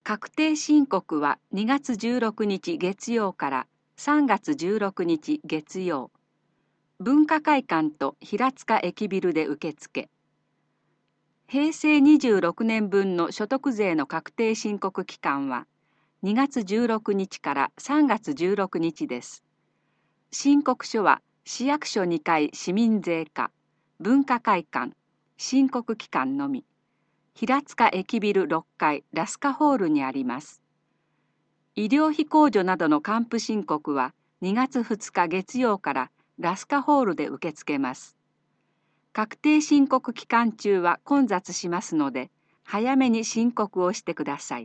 確定申告は2月16日月曜から3月16日月曜、文化会館と平塚駅ビルで受付。平成26年分の所得税の確定申告期間は2月16日から3月16日です。申告書は市役所2階市民税課、文化会館、申告機関のみ、平塚駅ビル6階ラスカホールにあります。医療費控除などの還付申告は2月2日月曜からラスカホールで受け付けます。確定申告期間中は混雑しますので、早めに申告をしてください。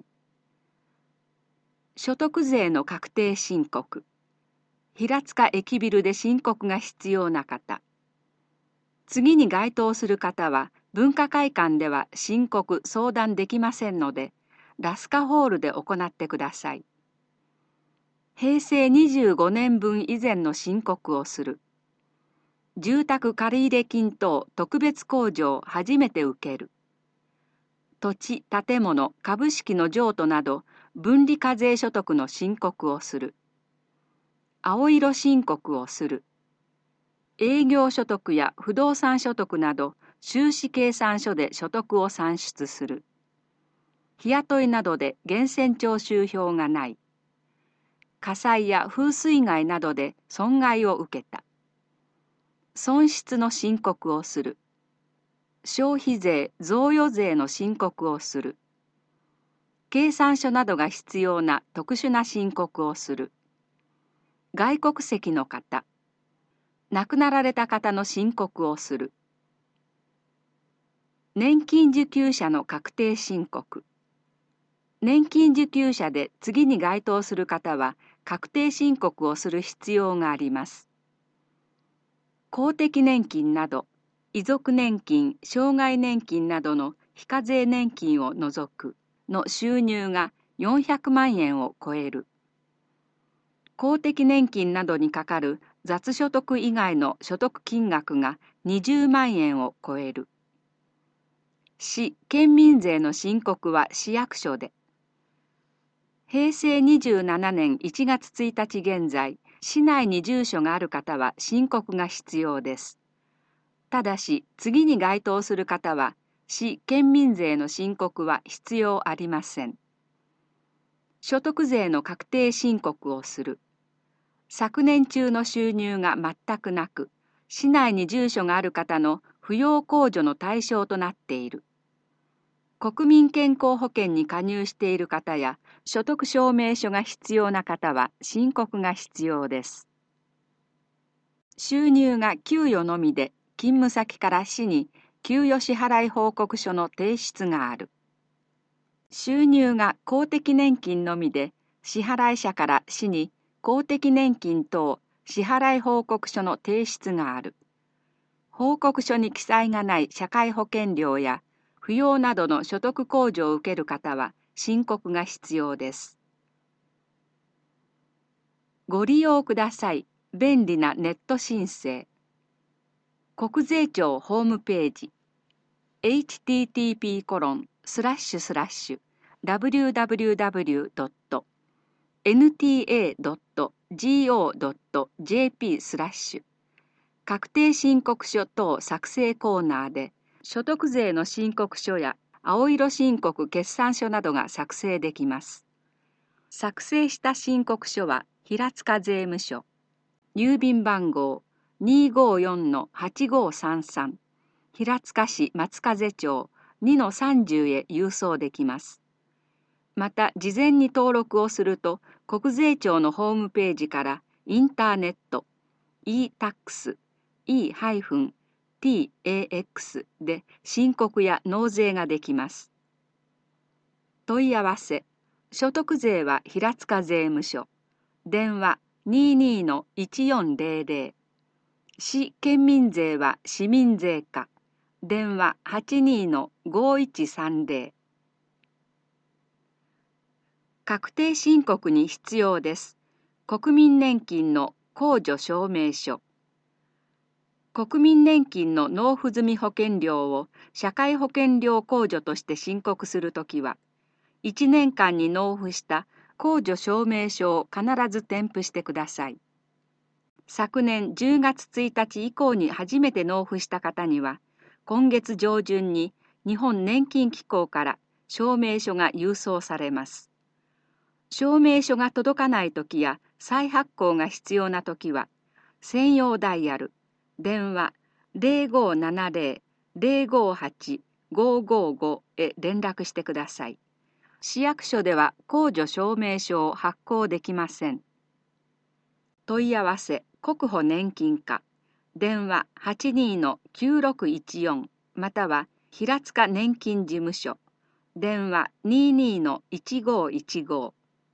所得税の確定申告。平塚駅ビルで申告が必要な方。次に該当する方は、文化会館では申告・相談できませんので、ラスカホールで行ってください。平成25年分以前の申告をする。住宅借入金等特別控除を初めて受ける。土地・建物・株式の譲渡など分離課税所得の申告をする。青色申告をする。営業所得や不動産所得など収支計算書で所得を算出する。日雇いなどで源泉徴収票がない。火災や風水害などで損害を受けた。損失の申告をする。消費税・贈与税の申告をする。計算書などが必要な特殊な申告をする。外国籍の方。亡くなられた方の申告をする。年金受給者の確定申告。年金受給者で次に該当する方は確定申告をする必要があります。公的年金など、遺族年金、障害年金などの非課税年金を除くの収入が400万円を超える。公的年金などにかかる雑所得以外の所得金額が20万円を超える。市・県民税の申告は市役所で。平成27年1月1日現在、市内に住所がある方は申告が必要です。ただし、次に該当する方は、市・県民税の申告は必要ありません。所得税の確定申告をする。昨年中の収入が全くなく、市内に住所がある方の扶養控除の対象となっている。国民健康保険に加入している方や、所得証明書が必要な方は申告が必要です。収入が給与のみで、勤務先から市に給与支払い報告書の提出がある。収入が公的年金のみで、支払い者から市に公的年金等支払い報告書の提出がある。報告書に記載がない社会保険料や扶養などの所得控除を受ける方は申告が必要です。ご利用ください。便利なネット申請。国税庁ホームページ http://www.nta.go.jp/ 確定申告書等作成コーナーで所得税の申告書や青色申告決算書などが作成できます。作成した申告書は平塚税務署、郵便番号254-8533、平塚市松風町2-30へ郵送できます。また、事前に登録をすると、国税庁のホームページからインターネット、e-tax、e-tax で申告や納税ができます。問い合わせ、所得税は平塚税務署、電話22-1400、市・県民税は市民税課、電話82-5130。確定申告に必要です。国民年金の控除証明書。国民年金の納付済み保険料を社会保険料控除として申告するときは、 1年間に納付した控除証明書を必ず添付してください。昨年10月1日以降に初めて納付した方には、今月上旬に日本年金機構から証明書が郵送されます。証明書が届かないときや再発行が必要なときは、専用ダイヤル、電話0570-058-555へ連絡してください。市役所では控除証明書を発行できません。問い合わせ国保年金課、電話 82-9614 または平塚年金事務所、電話 22-1515。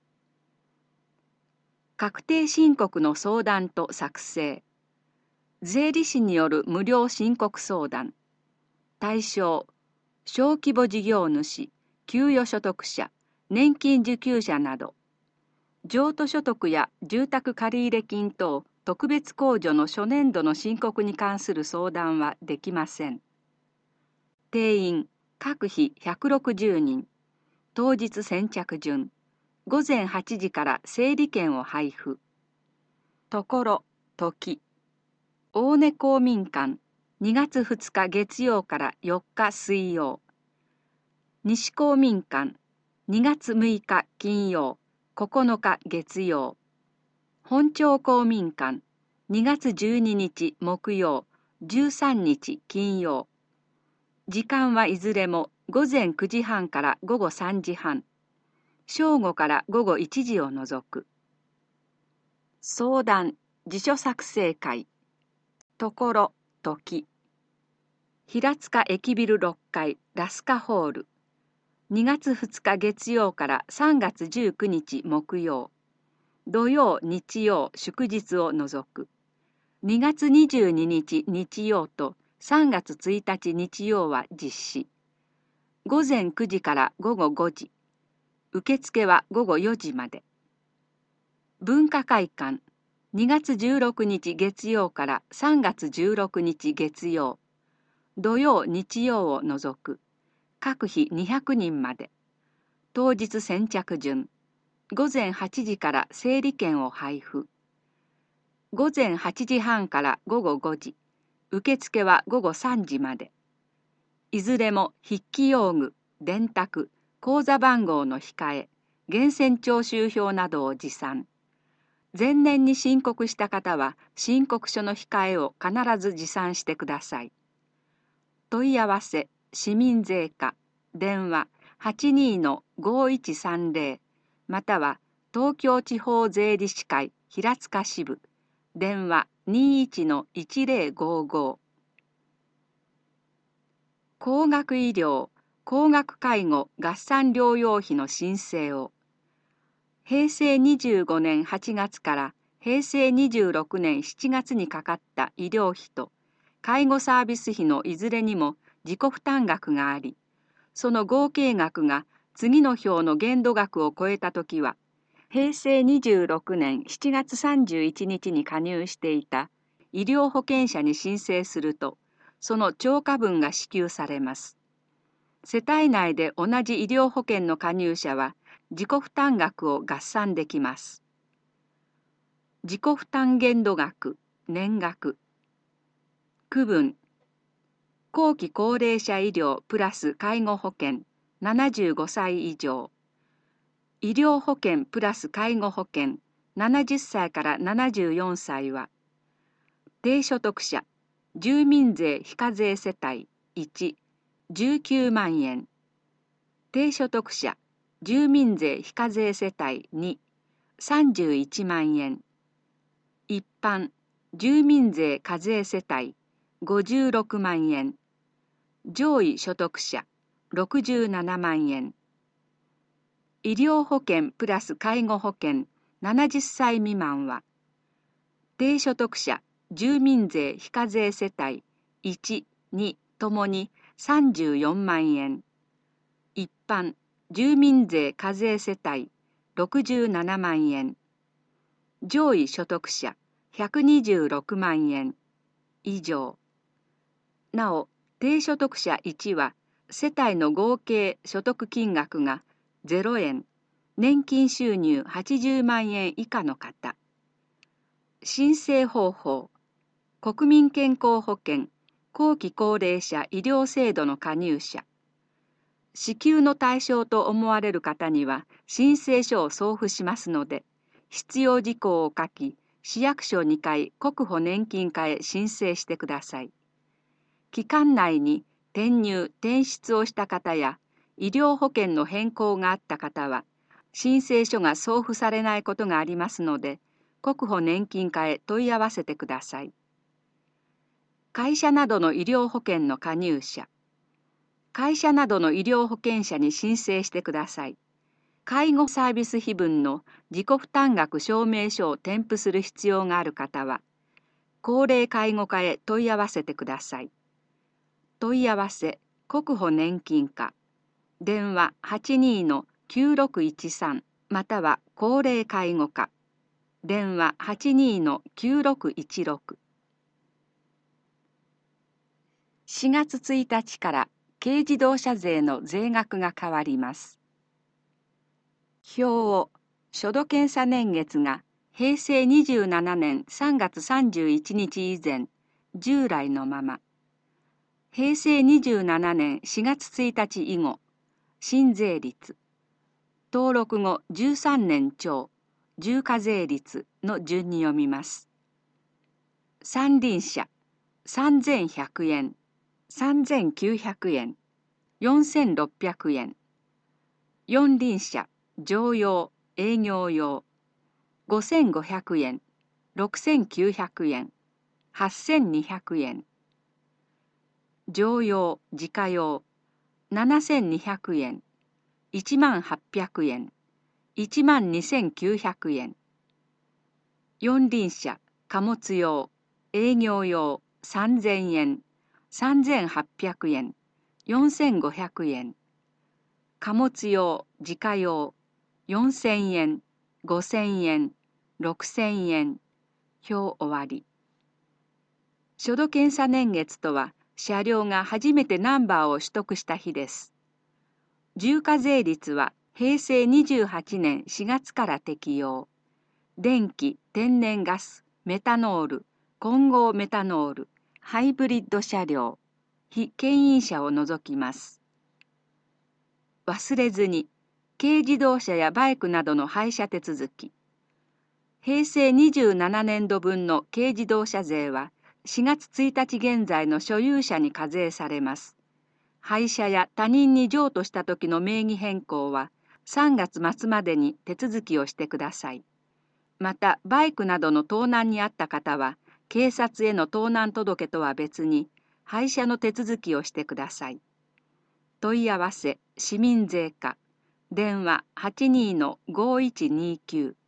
確定申告の相談と作成。税理士による無料申告相談。対象、小規模事業主、給与所得者、年金受給者など。譲渡所得や住宅借入金等特別控除の初年度の申告に関する相談はできません。定員、各日160人。当日先着順。午前8時から整理券を配布。ところ、時。大根公民館、2月2日月曜から4日水曜。西公民館、2月6日金曜、9日月曜。本町公民館、2月12日木曜、13日金曜。時間はいずれも午前9時半から午後3時半。正午から午後1時を除く。相談、辞書作成会。ところ、時。平塚駅ビル6階ラスカホール。2月2日月曜から3月19日木曜。土曜、日曜、祝日を除く。2月22日日曜と3月1日日曜は実施。午前9時から午後5時。受付は午後4時まで。文化会館、2月16日月曜から3月16日月曜。土曜、日曜を除く。各日200人まで。当日先着順。午前8時から整理券を配布。午前8時半から午後5時。受付は午後3時まで。いずれも筆記用具、電卓、口座番号の控え、源泉徴収票などを持参。前年に申告した方は申告書の控えを必ず持参してください。問い合わせ、市民税課、電話 82-5130 または東京地方税理士会平塚支部、電話 21-1055。高額医療、高額介護合算療養費の申請を。平成25年8月から平成26年7月にかかった医療費と介護サービス費のいずれにも自己負担額があり、その合計額が次の表の限度額を超えたときは、平成26年7月31日に加入していた医療保険者に申請すると、その超過分が支給されます。世帯内で同じ医療保険の加入者は、自己負担額を合算できます。自己負担限度額、年額。区分。後期高齢者医療プラス介護保険、75歳以上。医療保険プラス介護保険、70歳から74歳は、低所得者、住民税非課税世帯1、19万円。低所得者、住民税非課税世帯2、31万円。一般、住民税課税世帯56万円。上位所得者67万円。医療保険プラス介護保険70歳未満は、低所得者、住民税非課税世帯1、2ともに34万円。一般、住民税課税世帯67万円。上位所得者126万円以上。なお、低所得者1は世帯の合計所得金額が 0円、年金収入80万円以下の方。申請方法、国民健康保険、後期高齢者医療制度の加入者。支給の対象と思われる方には申請書を送付しますので、必要事項を書き、市役所2回国保年金課へ申請してください。期間内に転入・転出をした方や医療保険の変更があった方は、申請書が送付されないことがありますので、国保年金課へ問い合わせてください。会社などの医療保険の加入者。会社などの医療保険者に申請してください。介護サービス費分の自己負担額証明書を添付する必要がある方は、高齢介護課へ問い合わせてください。問い合わせ、国保年金課。電話82-9613または高齢介護課。電話82-9616。4月1日から軽自動車税の税額が変わります。表を、初度検査年月が平成27年3月31日以前、従来のまま。平成27年4月1日以後、新税率。登録後13年超、重課税率の順に読みます。三輪車、3100円、3900円、4600円。四輪車、乗用、営業用、5500円、6900円、8200円。乗用、自家用、7200円、10800円、12900円。四輪車、貨物用、営業用、3000円、3800円、4500円。貨物用、自家用、4000円、5000円、6000円。表終わり。初度検査年月とは、車両が初めてナンバーを取得した日です。重課税率は平成28年4月から適用。電気、天然ガス、メタノール、混合メタノール、ハイブリッド車両、非牽引車を除きます。忘れずに、軽自動車やバイクなどの廃車手続き。平成27年度分の軽自動車税は4月1日現在の所有者に課税されます。廃車や他人に譲渡した時の名義変更は3月末までに手続きをしてください。また、バイクなどの盗難にあった方は、警察への盗難届とは別に、廃車の手続きをしてください。問い合わせ、市民税課。電話82-5129。